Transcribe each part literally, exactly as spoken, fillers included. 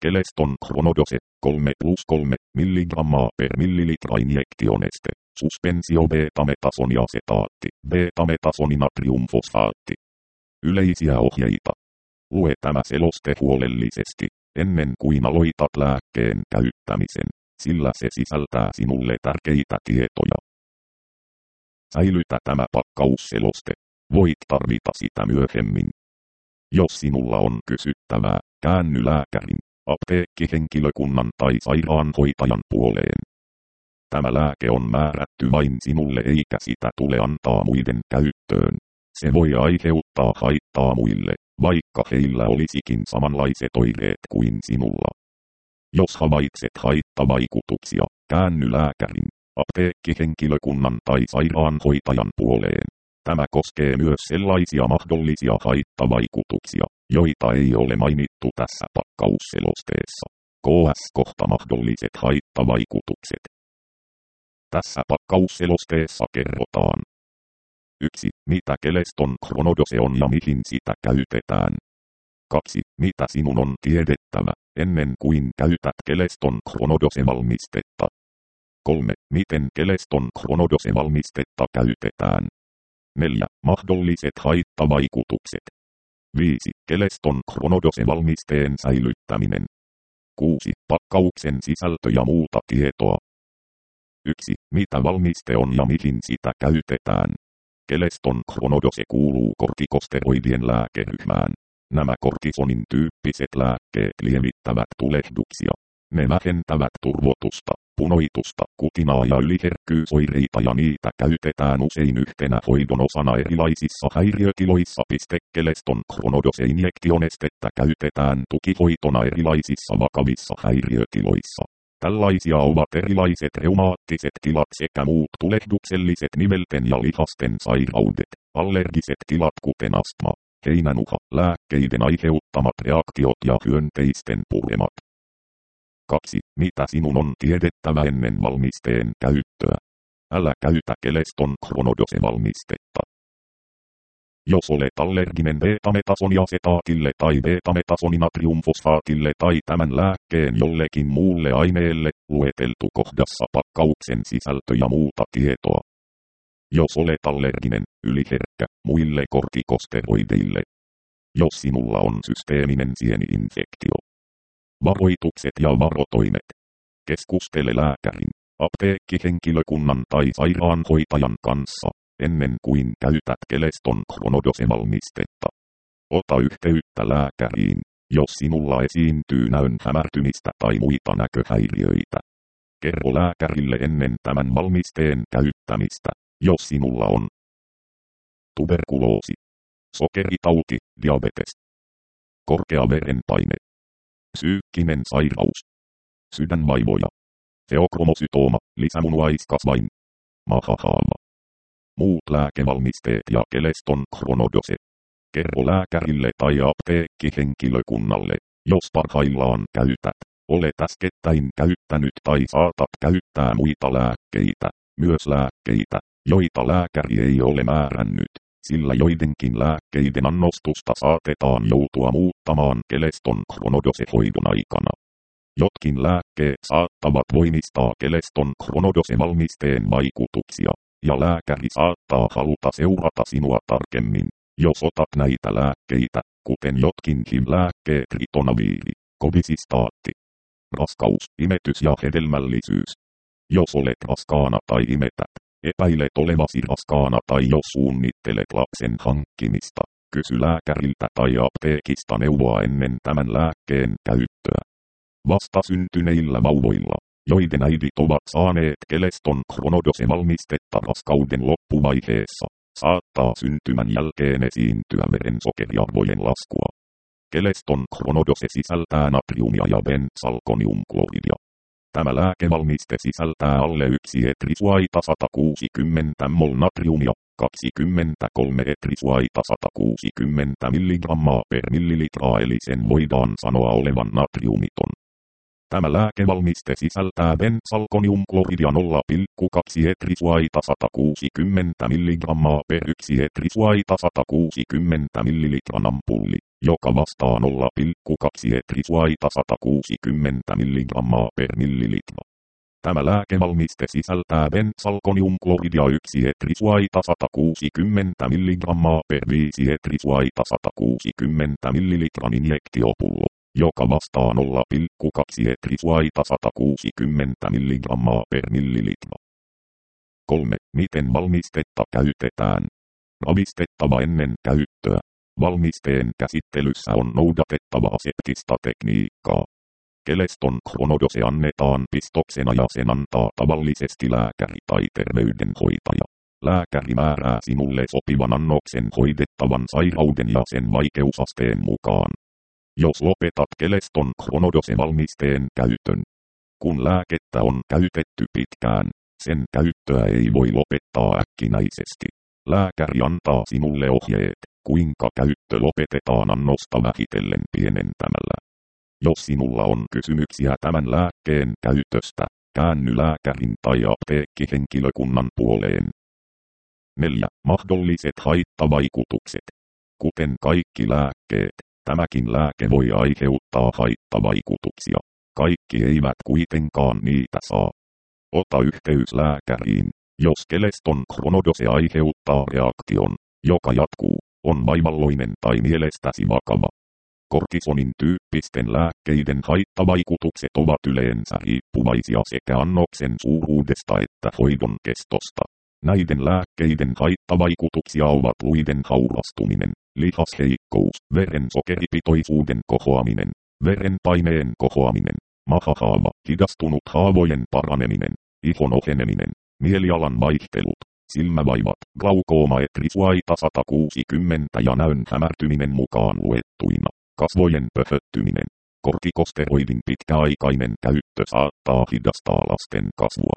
Keleston Chronodose, kolme plus kolme milligrammaa per millilitra injektioneste. Suspensio beta-metasoniasetaatti, beta-metasoninatriumfosfaatti. Yleisiä ohjeita. Lue tämä seloste huolellisesti, ennen kuin aloitat lääkkeen käyttämisen, sillä se sisältää sinulle tärkeitä tietoja. Säilytä tämä pakkausseloste. Voit tarvita sitä myöhemmin. Jos sinulla on kysyttävää, käänny lääkärin, apteekkihenkilökunnan tai sairaanhoitajan puoleen. Tämä lääke on määrätty vain sinulle eikä sitä tule antaa muiden käyttöön. Se voi aiheuttaa haittaa muille, vaikka heillä olisikin samanlaiset oireet kuin sinulla. Jos havaitset haittavaikutuksia, käänny lääkärin, apteekkihenkilökunnan tai sairaanhoitajan puoleen. Tämä koskee myös sellaisia mahdollisia haittavaikutuksia, joita ei ole mainittu tässä pakkausselosteessa. Ks kohta mahdolliset haittavaikutukset. Tässä pakkausselosteessa kerrotaan. yksi. Mitä Keleston Chronodose on ja mihin sitä käytetään. kaksi. Mitä sinun on tiedettävä, ennen kuin käytät Keleston Chronodose-valmistetta. kolme. Miten Keleston Chronodose-valmistetta käytetään. neljä. Mahdolliset haittavaikutukset. viisi. Keleston Chronodose-valmisteen säilyttäminen. kuusi. Pakkauksen sisältö ja muuta tietoa. yksi. Mitä valmiste on ja mihin sitä käytetään. Keleston Chronodose kuuluu kortikosteroidien lääkeryhmään. Nämä kortisonin tyyppiset lääkkeet lievittävät tulehduksia. Ne vähentävät turvotusta, punoitusta, kutinaa ja yliherkkyysoireita ja niitä käytetään usein yhtenä hoidon osana erilaisissa häiriötiloissa. Keleston Chronodose-injektionestettä käytetään tukihoitona erilaisissa vakavissa häiriötiloissa. Tällaisia ovat erilaiset reumaattiset tilat sekä muut tulehdukselliset nivelten ja lihasten sairaudet, allergiset tilat kuten astma, heinänuha, lääkkeiden aiheuttamat reaktiot ja hyönteisten puremat. kaksi. Mitä sinun on tiedettävä ennen valmisteen käyttöä? Älä käytä Keleston Chronodose-valmistetta. Jos olet allerginen beta-metasoniasetaatille tai beta-metasoninatriumfosfaatille tai tämän lääkkeen jollekin muulle aineelle, lueteltu kohdassa pakkauksen sisältö ja muuta tietoa. Jos olet allerginen, yliherkkä, muille kortikosteroideille. Jos sinulla on systeeminen sieni-infektio. Varoitukset ja varotoimet. Keskustele lääkärin, apteekkihenkilökunnan tai sairaanhoitajan kanssa, ennen kuin käytät Keleston Chronodose-valmistetta. Ota yhteyttä lääkäriin, jos sinulla esiintyy näön hämärtymistä tai muita näköhäiriöitä. Kerro lääkärille ennen tämän valmisteen käyttämistä, jos sinulla on tuberkuloosi, sokeritauti, diabetes, korkea verenpaine, psyykkinen sairaus, sydänvaivoja, feokromosytooma, lisämunuaiskasvain, mahahaava. Muut lääkevalmisteet ja Keleston Chronodose. Kerro lääkärille tai apteekkihenkilökunnalle, jos parhaillaan käytät, olet äskettäin käyttänyt tai saatat käyttää muita lääkkeitä, myös lääkkeitä, joita lääkäri ei ole määrännyt, sillä joidenkin lääkkeiden annostusta saatetaan joutua muuttamaan Keleston Chronodose-hoidon aikana. Jotkin lääkkeet saattavat voimistaa Keleston Chronodose-valmisteen vaikutuksia, ja lääkäri saattaa haluta seurata sinua tarkemmin, jos otat näitä lääkkeitä, kuten jotkin H I V-lääkkeet ritonaviiri, kovisistaatti, raskaus, imetys ja hedelmällisyys. Jos olet raskaana tai imetät, epäilet olevasi raskaana tai jos suunnittelet lapsen hankkimista, kysy lääkäriltä tai apteekista neuvoa ennen tämän lääkkeen käyttöä. Vastasyntyneillä vauvoilla, joiden äidit ovat saaneet Keleston Chronodose-valmistetta raskauden loppuvaiheessa, saattaa syntymän jälkeen esiintyä verensokeriarvojen laskua. Keleston Chronodose sisältää natriumia ja benzalkoniumkloridia. Tämä lääkevalmiste sisältää alle yksi etrisuaita sata kuusikymmentä mol natriumia, kaksikymmentäkolme etrisuaita sata kuusikymmentä milligrammaa per millilitra eli sen voidaan sanoa olevan natriumiton. Tämä lääkevalmiste sisältää benzalkoniumkloridia nolla pilkku kaksi etrisuaita sata kuusikymmentä milligrammaa per yksi etrisuaita sata kuusikymmentä millilitran ampulli, joka vastaa nolla pilkku kaksi etrisuaita sata kuusikymmentä milligrammaa per millilitra. Tämä lääkevalmiste sisältää benzalkoniumkloridia yksi etrisuaita sata kuusikymmentä milligrammaa per viisi etrisuaita sata kuusikymmentä millilitran injektiopullo, joka vastaa nolla pilkku kaksi etrisuaita sata kuusikymmentä milligrammaa per millilitra. kolme. Miten valmistetta käytetään? Ravistettava ennen käyttöä. Valmisteen käsittelyssä on noudatettava aseptista tekniikkaa. Keleston Chronodose annetaan pistoksena ja sen antaa tavallisesti lääkäri tai terveydenhoitaja. Lääkäri määrää sinulle sopivan annoksen hoidettavan sairauden ja sen vaikeusasteen mukaan. Jos lopetat Keleston Chronodose-valmisteen käytön. Kun lääkettä on käytetty pitkään, sen käyttöä ei voi lopettaa äkkinäisesti. Lääkäri antaa sinulle ohjeet, kuinka käyttö lopetetaan annosta vähitellen pienentämällä. Jos sinulla on kysymyksiä tämän lääkkeen käytöstä, käänny lääkärin tai apteekkihenkilökunnan puoleen. neljä. Mahdolliset haittavaikutukset. Kuten kaikki lääkkeet, tämäkin lääke voi aiheuttaa haittavaikutuksia. Kaikki eivät kuitenkaan niitä saa. Ota yhteys lääkäriin, jos Keleston Chronodose aiheuttaa reaktion, joka jatkuu, on vaivalloinen tai mielestäsi vakava. Kortisonin tyyppisten lääkkeiden haittavaikutukset ovat yleensä riippuvaisia sekä annoksen suuruudesta että hoidon kestosta. Näiden lääkkeiden haittavaikutuksia ovat luiden haurastuminen, lihasheikkous, veren sokeripitoisuuden kohoaminen, verenpaineen kohoaminen, mahahaava, hidastunut haavojen paraneminen, ihon oheneminen, mielialan vaihtelut, silmävaivat, glaukooma etrisuaita sata kuusikymmentä ja näön hämärtyminen mukaan luettuina, kasvojen pöhöttyminen. Kortikosteroidin pitkäaikainen käyttö saattaa hidastaa lasten kasvua.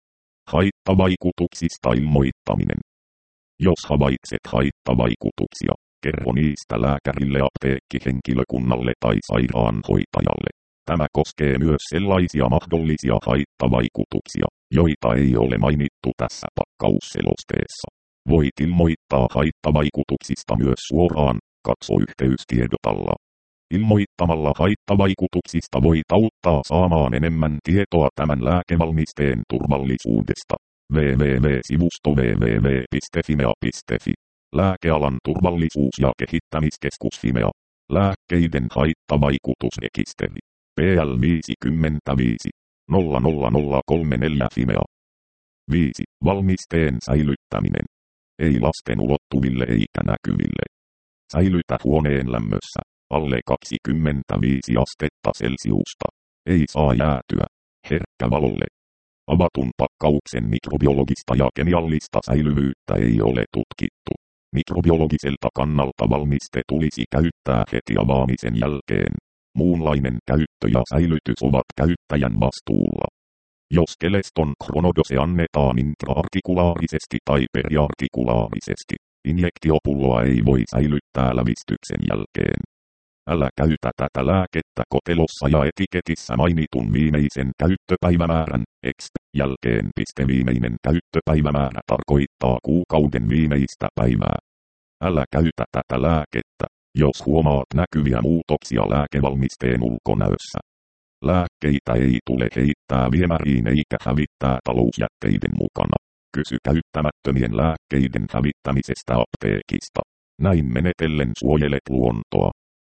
Haittavaikutuksista ilmoittaminen. Jos havaitset haittavaikutuksia, kerro niistä lääkärille, apteekkihenkilökunnalle tai sairaanhoitajalle. Tämä koskee myös sellaisia mahdollisia haittavaikutuksia, joita ei ole mainittu tässä pakkausselosteessa. Voit ilmoittaa haittavaikutuksista myös suoraan, katso yhteystiedotalla. Ilmoittamalla haittavaikutuksista voit auttaa saamaan enemmän tietoa tämän lääkevalmisteen turvallisuudesta. double-u double-u double-u piste sivusto double-u double-u double-u piste fimea piste fi. Lääkealan turvallisuus- ja kehittämiskeskus Fimea. Lääkkeiden haittavaikutusrekisteri. P L viisikymmentäviisi nolla nolla nolla kolme neljä Fimea. viisi. Valmisteen säilyttäminen. Ei lasten ulottuville eikä näkyville. Säilytä huoneen lämmössä. Alle kaksikymmentäviisi astetta Celsiusta. Ei saa jäätyä. Herkkä valolle. Avatun pakkauksen mikrobiologista ja kemiallista säilyvyyttä ei ole tutkittu. Mikrobiologiselta kannalta valmiste tulisi käyttää heti avaamisen jälkeen. Muunlainen käyttö ja säilytys ovat käyttäjän vastuulla. Jos Keleston Chronodose annetaan intraartikulaarisesti tai periartikulaarisesti, injektiopulloa ei voi säilyttää lävistyksen jälkeen. Älä käytä tätä lääkettä kotelossa ja etiketissä mainitun viimeisen käyttöpäivämäärän, ex, jälkeen. Viimeinen käyttöpäivämäärä tarkoittaa kuukauden viimeistä päivää. Älä käytä tätä lääkettä, jos huomaat näkyviä muutoksia lääkevalmisteen ulkonäössä. Lääkkeitä ei tule heittää viemäriin eikä hävittää talousjätteiden mukana. Kysy käyttämättömien lääkkeiden hävittämisestä apteekista. Näin menetellen suojelet luontoa.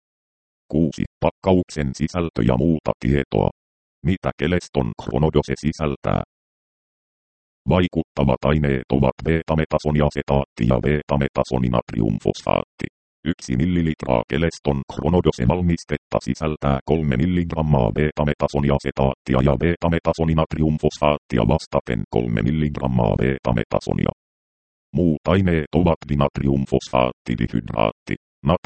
kuusi. Pakkauksen sisältö ja muuta tietoa. Mitä Keleston Chronodose sisältää? Vaikuttavat aineet ovat beta-metasonisetaatti ja beta-metasoninatriumfosfaatti. Yksi millilitraa Keleston Chronodose-valmistetta sisältää kolme milligrammaa beta-metasoniasetaattia ja beta-metasoninatriumfosfaattia vastaten kolme milligrammaa beta-metasonia. Muut aineet ovat dinatriumfosfaattidihydraatti,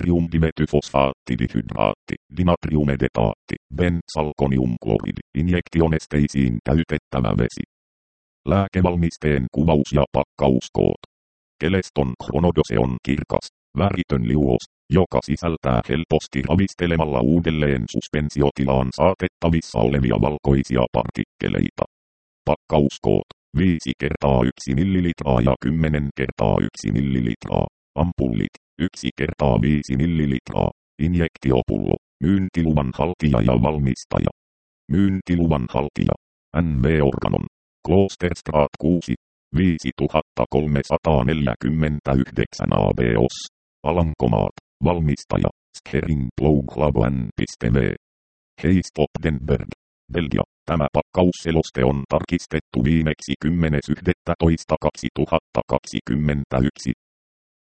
natriumdimetyfosfaattidihydraatti, dinatriumedetaatti, benzalkoniumkloridi, injektionesteisiin käytettävä vesi. Lääkevalmisteen kuvaus ja pakkauskoot. Keleston Chronodose on kirkas, väritön liuos, joka sisältää helposti ravistelemalla uudelleen suspensiotilaan saatettavissa olevia valkoisia partikkeleita. Pakkauskoot viisi kertaa yksi millilitraa ja kymmenen kertaa yksi millilitraa. Ampullit yksi kertaa viisi millilitraa. Injektiopullo. Myyntiluvan haltija ja valmistaja. Myyntiluvan haltija. N V Organon. Klosterstraat kuusi. viisituhattakolmesataaneljäkymmentäyhdeksän A B O S. Alankomaat. Valmistaja. Schering Plough Labo N V. Heistopdenberg. Belgia. Tämä pakkausseloste on tarkistettu viimeksi kymmenes yhdettätoista kaksituhattakaksikymmentäyksi.